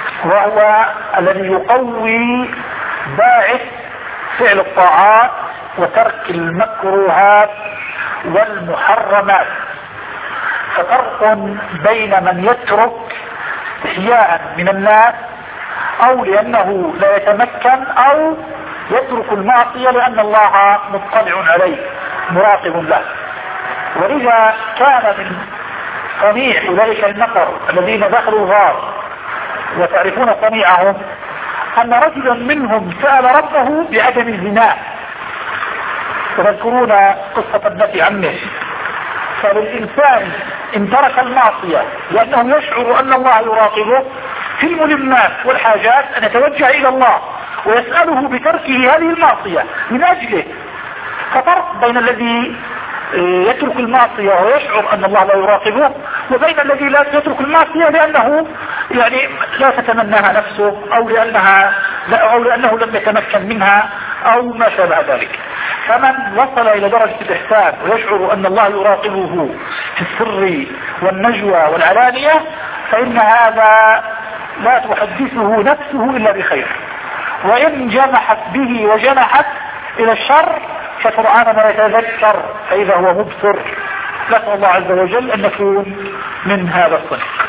وهو الذي يقوي باعث فعل الطاعات وترك المكروهات والمحرمات. ففرق بين من يترك احياء من الناس او لانه لا يتمكن او يترك المعصية لان الله مطلع عليه مراقب له. ولذا كان من صنيع اولئك النفر الذين دخلوا الغار وتعرفون صنيعهم ان رجلا منهم سأل ربه بعدم الزنا. تذكرون قصة ابنة عمه. فللإنسان إن ترك المعصية لأنه يشعر أن الله يراقبه في الملمات والحاجات أن يتوجه إلى الله ويسأله بتركه هذه المعصية من أجله. ففرق بين الذي يترك المعصية ويشعر أن الله لا يراقبه وبين الذي لا يترك المعصية لأنه يعني لا تتمناها نفسه أو لأنه لم يتمكن منها أو ما شابه ذلك. فمن وصل إلى درجة الإحسان ويشعر أن الله يراقبه في السر والنجوى والعلانية فإن هذا لا تحدثه نفسه إلا بخير. وإن جمحت به وجنحت إلى الشر فسرعان ما يتذكر فإذا هو مبصر. نسأل الله عز وجل أن نكون من هذا الصنف.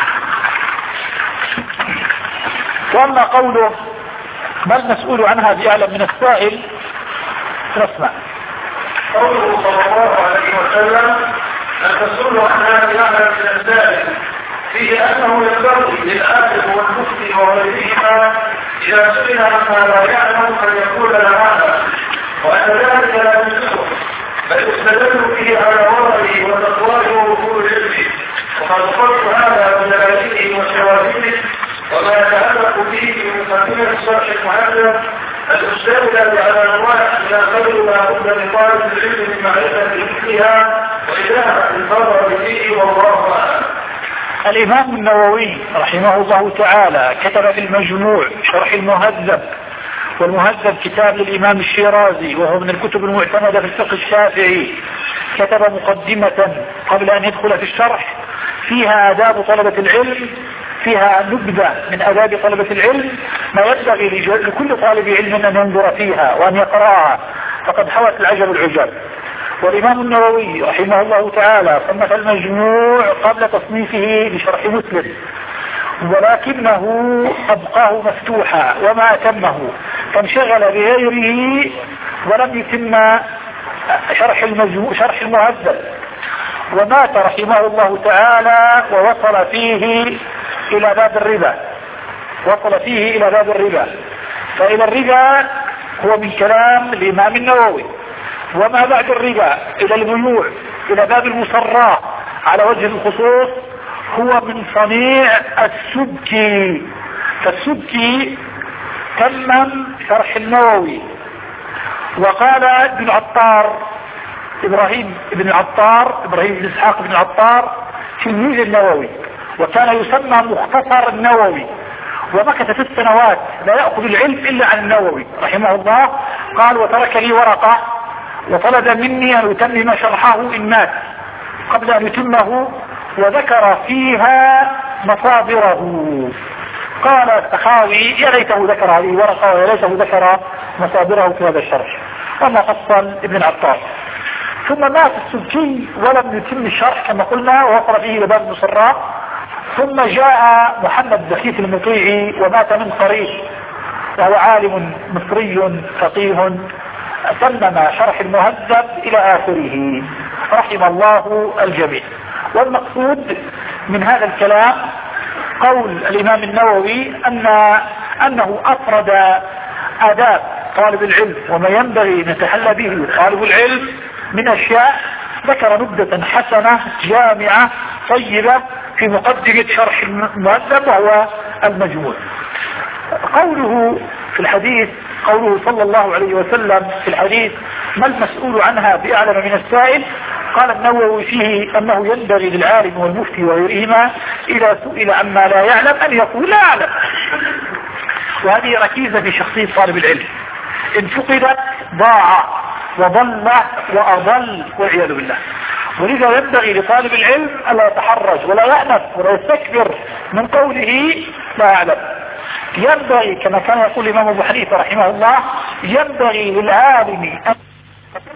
وأما قوله ما المسؤول عنها بأعلم من السائل نسمع. قوله صلى الله عليه وسلم المسؤول عنها بأعلم من السائل فيه أنه ينبغي للآدم والمفتي وغيرهما إذا سئل عما لا يعلم أن يقول لا أعلم وأن ذلك لا يمسكه بل استدلوا به على ورعه وتقواه ووصول علمه. وقد قلت هذا من دلائله وشواهده وما يتعلق به من مقدمة الشرح المعلم الأستاذ على أنواع من الخير لا بد لطالب العلم من معرفة مثلها وإدامة النظر فيه والله أعلم. الإمام النووي رحمه الله تعالى كتب في المجموع شرح المهذب، والمهذب كتاب للإمام الشيرازي وهو من الكتب المعتمدة في الفقه الشافعي. كتب مقدمة قبل أن يدخل في الشرح فيها آداب طلبة العلم، فيها نبذة من آداب طلبة العلم ما ينبغي لكل طالب علم أن ينظر فيها وأن يقرأها، فقد حوت العجب العجاب. والإمام النووي رحمه الله تعالى صنف المجموع قبل تصنيفه لشرح مسلم، ولكنه أبقاه مفتوحا وما أتمه، فانشغل بغيره ولم يتم شرح المهذب. ومات رحمه الله تعالى ووصل فيه إلى باب الربا. فإلى الربا هو من كلام الإمام النووي. وما بعد الربا إلى البيوع إلى باب المصراة على وجه الخصوص هو من صنيع السبكي. فالسبكي تمم شرح النووي. وقال ابن عطار إبراهيم بن إسحاق بن عطار تلميذ النووي، وكان يسمى مختصر النووي، ومكث 6 سنوات لا يأخذ العلم إلا عن النووي رحمه الله. قال وترك لي ورقة وطلب مني أن أتمم شرحه إن مات قبل أن يتمه، وذكر فيها مصادره. قال السخاوي يا ليته ذكر هذه الورقة ويا ليته ذكر مصادره في هذا الشرح، وما فصل ابن عطار. ثم مات السبكي ولم يتم الشرح كما قلنا، ووصل فيه إلى باب المصراة. ثم جاء محمد بخيت المطيعي ومات من قريب، وهو عالم مصري فقيه، تمم شرح المهذب إلى آخره رحم الله الجميع. والمقصود من هذا الكلام قول الإمام النووي أنه أفرد آداب طالب العلم وما ينبغي أن يتحلى به طالب العلم من أشياء، ذكر نبذة حسنة جامعة طيبة في مقدمة شرح المهذب وهو المجموع. قوله في الحديث، قوله صلى الله عليه وسلم في الحديث ما المسؤول عنها بأعلم من السائل، قال النووي فيه أنه ينبغي للعالم والمفتي وغيرهما إذا سئل عما لا يعلم أن يقول لا أعلم. وهذه ركيزة في شخصية طالب العلم، إن فقدت ضاع وضل وأضل والعياذ بالله. ولذا ينبغي لطالب العلم ألا يتحرج ولا يأنف ولا يستكبر من قوله لا أعلم. ينبغي كما كان يقول الإمام أبو حنيفة رحمه الله، ينبغي للعالم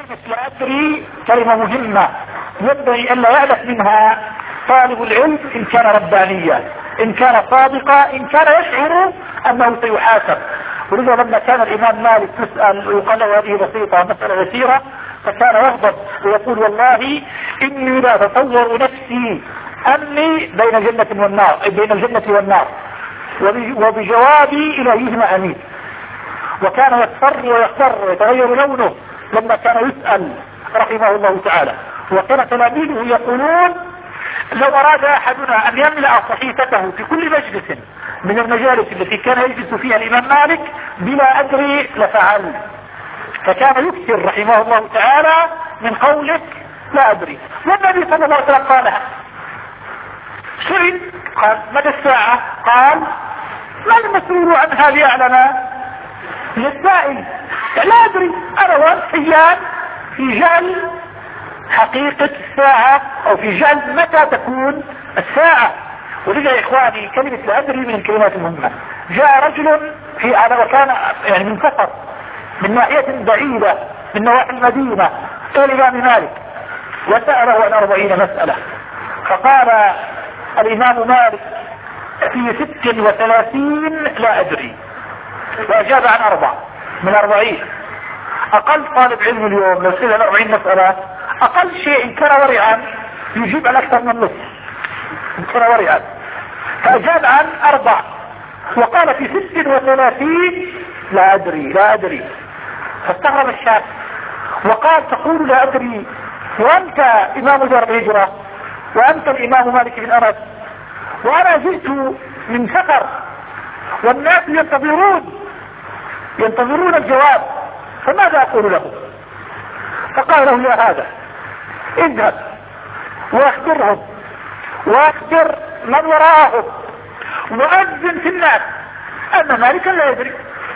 كلمة لا أدري كلمة مهمة ينبغي أن لا يألف منها طالب العلم إن كان ربانيا، إن كان صادقا، إن كان يشعر أنه سيحاسب. ولذا لما كان الإمام مالك يسأل ويقال له هذه بسيطة مسألة يسيرة فكان يغضب ويقول والله إني لا أتصور نفسي أني بين الجنة والنار، أي بين الجنة والنار، وبجوابي إليهما أمين. وكان يصفر ويخضر ويتغير لونه لما كان يسأل رحمه الله تعالى. وكان تلاميذه يقولون لو أراد أحدنا أن يملأ صحيفته في كل مجلس من المجالس التي كان يجلس فيها الإمام مالك بلا أدري لفعل. فكان يكثر رحمه الله تعالى من قوله لا أدري. والنبي صلى الله عليه وسلم قالها، سئل قال متى الساعة؟ قال ما المسؤول عنها بأعلم للسائل. لا أدري أنا والحيان في جهل حقيقة الساعة أو في جهل متى تكون الساعة. ولذا يا إخواني كلمة لا أدري من الكلمات المهمة. جاء رجل في على وكان يعني من سفر من ناحية بعيدة من نواحي المدينة إلى الإمام مالك وسأله عن 40 مسألة. فقال الإمام مالك في 36 لا أدري، وأجاب عن 4 من 40. أقل طالب علم اليوم لو سئل 40 مسألة أقل شيء إن كان ورعا يجيب على أكثر من نصف إن كان ورعا. فأجاب عن 4 وقال في 36 لا أدري لا أدري. فاستغرب الشاب وقال تقول لا أدري وأنت إمام دار الهجرة وأنت الإمام مالك بن أنس وأنا جئت من سفر والناس ينتظرون الجواب فماذا أقول له؟ فقال له يا هذا اذهب واخبرهم واخبر من وراءهم وأذن في الناس أن مالكا لا يدري.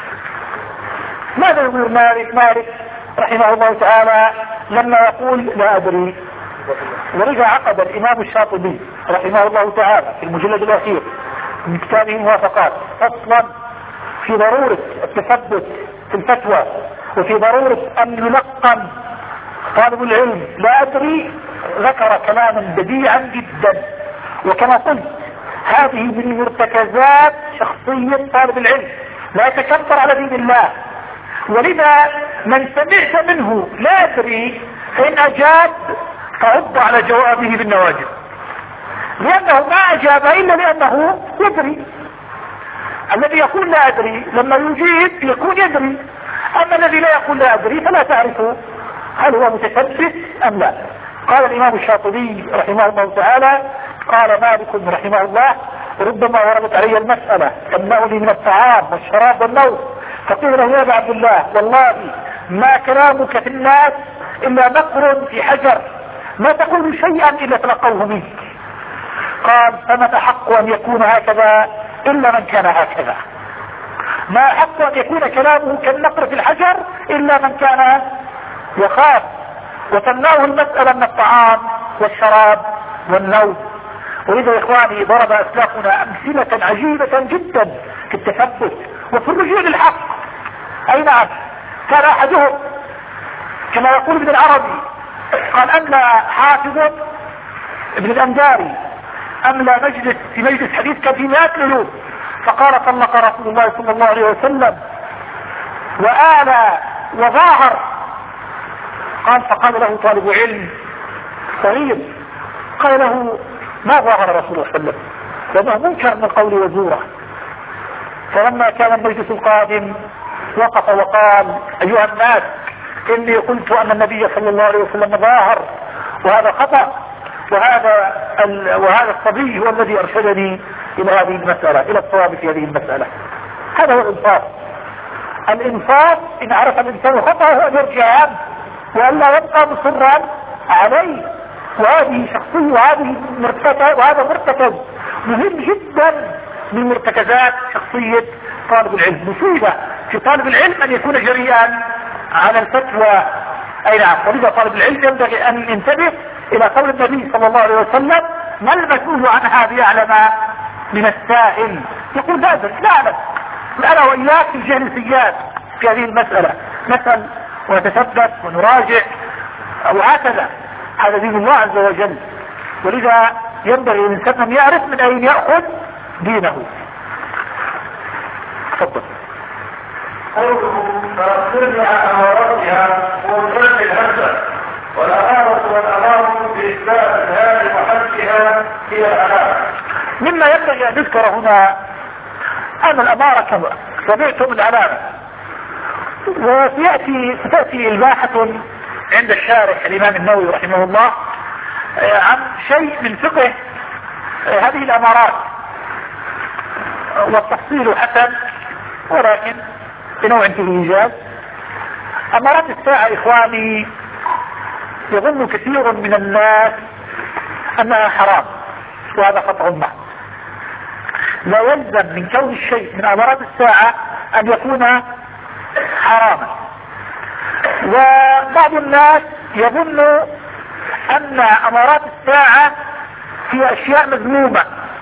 ماذا يقول مالك رحمه الله تعالى لما يقول لا أدري؟ ورجع عقد الإمام الشاطبي رحمه الله تعالى في المجلد الأخير من كتابه الموافقات فصلا في ضرورة التثبت في الفتوى وفي ضرورة أن يلقن طالب العلم لا أدري. ذكر كلاما بديعا جدا، وكما قلت هذه من مرتكزات شخصية طالب العلم، لا يتكبر على دين الله. ولذا من سمعت منه لا أدري فإن أجاب فعض على جوابه بالنواجذ، لأنه ما أجاب إلا لأنه يدري. الذي يقول لا أدري لما يجيب يكون يدري، أما الذي لا يقول لا أدري فلا تعرفه هل هو متثبت أم لا. قال الإمام الشاطبي رحمه الله تعالى قال مالك رحمه الله ربما وردت علي المسألة تمنعني من الطعام والشراب والنوم فقيل له يا أبا عبد الله والله ما كلامك في الناس إلا نقر في حجر ما تقول شيئا إلا تلقوه منك. قال فمن أحق أن يكون هكذا إلا من كان هكذا. ما أحق أن يكون كلامه كالنقر في الحجر إلا من كان يخاف. وتمنعه المسألة من الطعام والشراب والنوم. ولذا يا إخواني ضرب أسلافنا أمثلة عجيبة جدا في التثبت وفي الرجوع للحق. أي نعم، كان أحدهم كما يقول ابن العربي قال أملى حافظ ابن الأنداري أملى مجلس في مجلس حديث كان في 100 قلوب فقال طلق رسول الله صلى الله عليه وسلم وآلى وظاهر. قال فقال له طالب علم صغير قال له ما ظاهر رسول الله صلى الله عليه وسلم وما منكر من قول وزوره. فلما كان المجلس القادم وقف وقال أيها الناس إني قلت أن النبي صلى الله عليه وسلم ظاهر وهذا خطأ وهذا الصبي هو الذي أرشدني إلى هذه المسألة إلى الصواب في هذه المسألة. هذا هو الإنصاف. الإنصاف إن عرف الإنسان خطأه أن يرجع عنه وألا يبقى مصرا عليه. وهذه شخصية وهذا مرتكز مهم جدا من مرتكزات شخصية طالب العلم. مصيبة في طالب العلم أن يكون جريئا على الفتوى. أي نعم. ولذا طالب العلم ينبغي أن ينتبه إلى قول النبي صلى الله عليه وسلم ما المسؤول عنها بأعلم من السائل. يقول لا أعلم. أنا وإياك في الجهل سياد في هذه المسألة. نسأل ونتثبت ونراجع وهكذا هذا دين الله عز وجل. ولذا ينبغي الإنسان أن يعرف من أين يأخذ دينه. تفضل. قوله فأخبرني عن أماراتها ووجهة الهمزة، والأمارة والأمارة بإثبات الهام وحدها هي العلامة. مما ينبغي أن يذكر هنا أن الأمارة كما سمعتم العلامة، وستأتي الباحة عند الشارح الإمام النووي رحمه الله عن شيء من فقه هذه الأمارات، والتفصيل حسن ولكن بنوع في الإيجاز. أمارات الساعة إخواني يظن كثير من الناس أنها حرام، وهذا خطأ محض. لا يلزم من كون الشيء من أمارات الساعة أن يكون حراما. وبعض الناس يظن أن أمارات الساعة هي أشياء مذمومة،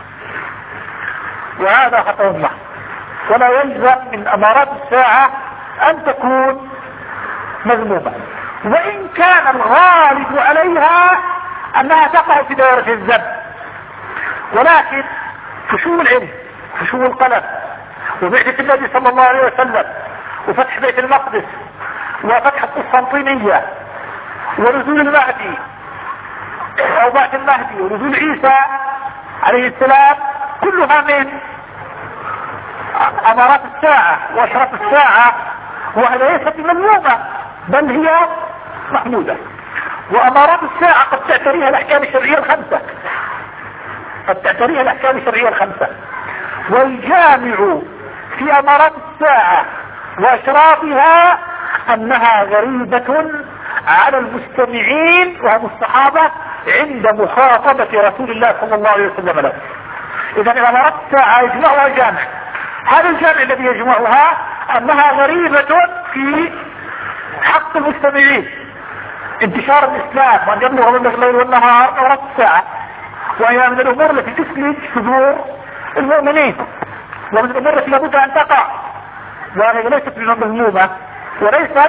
وهذا خطأ محض. ولا يلزم من أمارات الساعة أن تكون مذمومة، وإن كان الغالب عليها أنها تقع في دائرة الذم. ولكن فشو العلم، فشو القلم، وبعثة النبي صلى الله عليه وسلم، وفتح بيت المقدس، وفتح القسطنطينية، ونزول المهدي أو بعث المهدي، ونزول عيسى عليه السلام، كلها من أمارات الساعة وأشراط الساعة، وهذا ليست مذمومة بل هي محمودة. وأمارات الساعة قد تعتريها الأحكام الشرعية الخمسة، قد تعتريها الأحكام الشرعية الخمسة. والجامع في أمارات الساعة وأشراطها أنها غريبة على المستمعين وهم الصحابة عند مخاطبة رسول الله صلى الله عليه وسلم له. إذا أمارات الساعة يجمعها جامع، هذا الجامع الذي يجمعها أنها غريبة في حق المستمعين، انتشار الإسلام وأن يبلغ مبلغ الليل والنهار أمارات الساعة، وهي من الأمور التي تسلج صدور المؤمنين، ومن الأمور التي لابد أن تقع، وهذه ليست بمذمومة وليست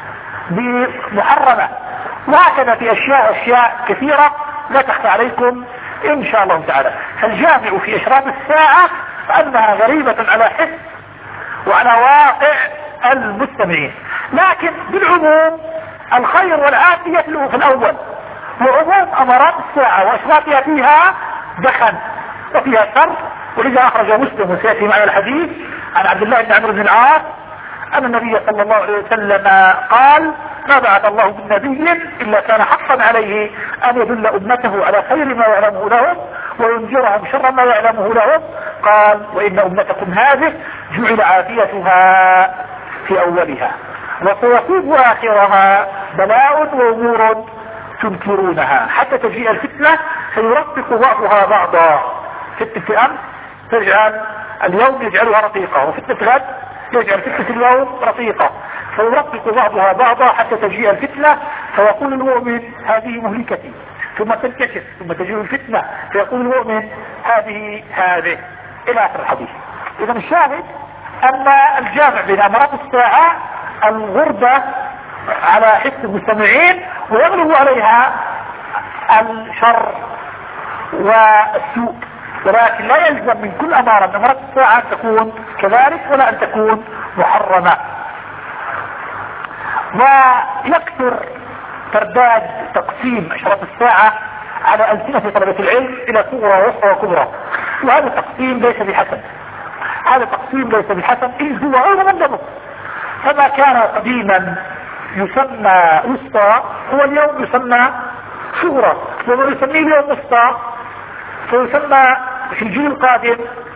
بمحرمة. وهكذا في أشياء كثيرة لا تخفى عليكم إن شاء الله تعالى. فالجامع في أشراط الساعة أنها غريبة على حس وعلى واقع المستمعين، لكن بالعموم الخير والعافية يتلو في الأول. وعموم أمارات الساعة وأشراطها فيها دخن وفيها شر. ولذا أخرج مسلم وسيأتي معنا الحديث عن عبد الله بن عمرو بن العاص أن النبي صلى الله عليه وسلم قال: ما بعث الله من نبي إلا كان حقا عليه أن يدل أمته على خير ما يعلمه لهم وينذرهم شر ما يعلمه لهم. قال: وإن أمتكم هذه جعل عافيتها في أولها وسيصيب آخرها بلاء وأمور تنكرونها حتى تجيء الفتنة فيرقق بعضها بعضا. فتنة أمس تجعل اليوم يجعلها رقيقة، وفتنة غد يجعل فتنة اليوم رقيقة، فيرقق بعضها بعضا حتى تجيء الفتنة فيقول المؤمن: هذه مهلكتي، ثم تنكشف، ثم تجيء الفتنة فيقول المؤمن: هذه إلى آخر الحديث. إذا الشاهد أن الجامع بين أمارات الساعة الغربة على حس المستمعين ويغلب عليها الشر والسوء، ولكن لا يلزم من كل أمارة من أمارات الساعة أن تكون كذلك ولا أن تكون محرمة. ويكثر ترداد تقسيم أشراط الساعة على ألسنة طلبة العلم إلى صغرى ووسطى وكبرى، وهذا التقسيم ليس بحسن، هذا التقسيم ليس بحسن إذ هو غير منضبط. فما كان قديما يسمى وسطى هو اليوم يسمى صغرى، ومن يسميه اليوم وسطى فيسمى في الجيل القادم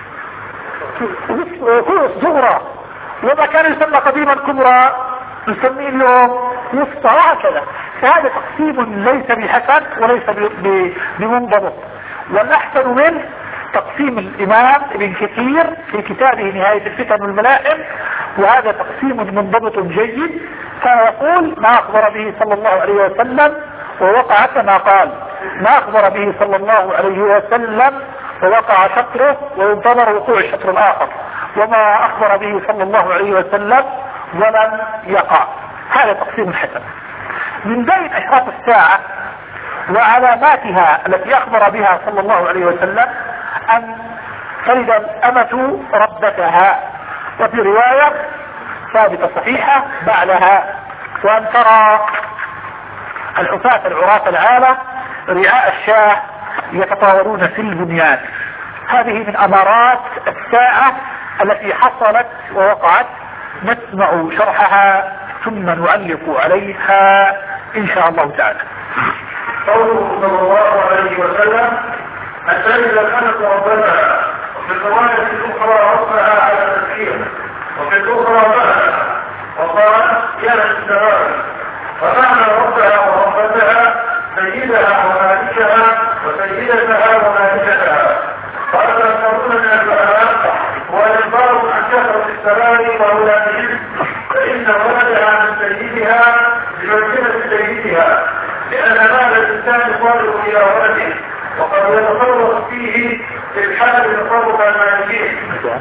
صغرى، وما كان يسمى قديما كبرى نسميه اليوم وسطى، وهكذا. فهذا تقسيم ليس بحسن وليس بمنضبط. والأحسن من تقسيم الإمام ابن كثير في كتابه نهاية الفتن والملائم، وهذا تقسيم منضبط جيد. فيقول: ما أخبر به صلى الله عليه وسلم ووقع كما قال، ما أخبر به صلى الله عليه وسلم ووقع شطره وينتظر وقوع الشطر الآخر، وما أخبر به صلى الله عليه وسلم ولم يقع. هذا تقسيم حسن. من بين أشراط الساعة وعلاماتها التي أخبر بها صلى الله عليه وسلم أن تلد الأمة ربتها، وفي رواية ثابتة صحيحة بعدها، وأن ترى الحفاة العراة العالة رعاء الشاه يتطاولون في البنيان. هذه من أمارات الساعة التي حصلت ووقعت، نسمع شرحها ثم نعلق عليها إن شاء الله تعالى. قوله صلى الله عليه وسلم أن تلد الأمة ربتها، وفي الرواية الأخرى ربها على تذكير، وفي الأخرى بها، وقال يا للسلام. فمعنى ربها وربتها سيدها ومالكها وسيدتها ومالكتها. قال الآخرون من العلماء والإخبار عن كثرة السلام وأولادهم، فإن ولدها من سيدها بمنزلة سيدها، لأن مال الإنسان صالح إلى ولده، وقد يتصرف فيه في الحال تصرف المالكين،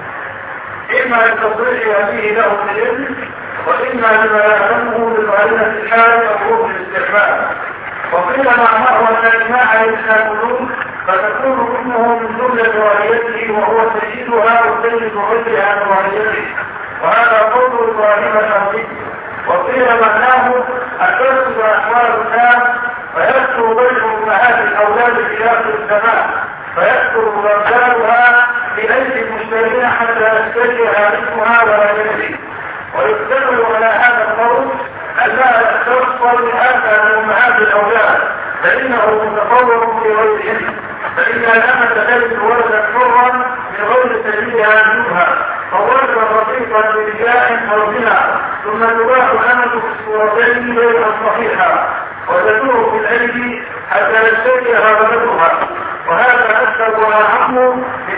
إما لتصريح أبيه له بالعلم، وإما لما يعلمه بقرينة الحال أو روح الاستعمال. وقيل معناه أن الإجماع يتناولون، فتكون أمه من جملة رعيته وهو سيدها وسيد غيرها من رعيته، وهذا قول إبراهيم الحمدي. وقيل معناه أن ترتب أحوال الناس فيكثر بين أمهات الأولاد في آخر الزمان، فيكثر أولادها بأيدي المشترين حتى يستجي هارسها ولا يدري. ويستدل على هذا القول أن لا تفصل هذا من أمهات الأولاد، فإنه متطور في غيرهم، فإن الأمة تلد ولدا حرا من غير سبيلها منها، فولدا رقيقا برجاء أو زنا، ثم تباح الأمة في الصورتين غير صحيحة، وتدور في الأيدي حتى يشتريها ولدها. وهذا أكثر وأعم من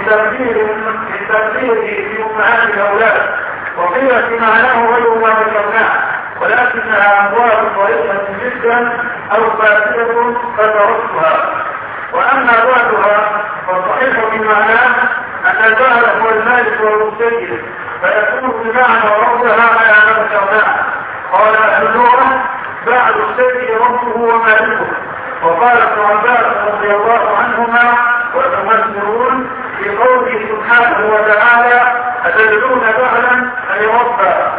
تقديره في أمهات الأولاد. وقيل في معناه غير ما ذكرناه، ولكنها أموال ضعيفة جدا أو فاسدة فتركها. وأما بعدها فالصحيح في معناه أن البعل هو المالك والمسيد، فيكون بمعنى ربها على ما ذكرناه. قال أهل اللغة بعد السيد ربه ومالكه. وقال ابن عباس رضي الله عنهما والمفسرون في قوله سبحانه وتعالى أتدعون بعلا أي ربا.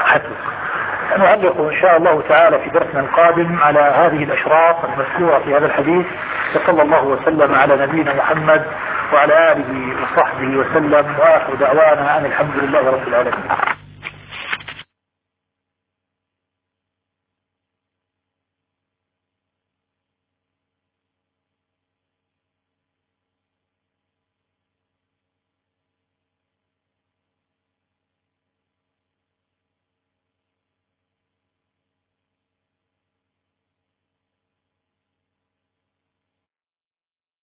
نعلق إن شاء الله تعالى في درسنا القادم على هذه الأشراط المذكورة في هذا الحديث. وصلى الله وسلم على نبينا محمد وعلى آله وصحبه وسلم، وآخر دعوانا أن الحمد لله رب العالمين.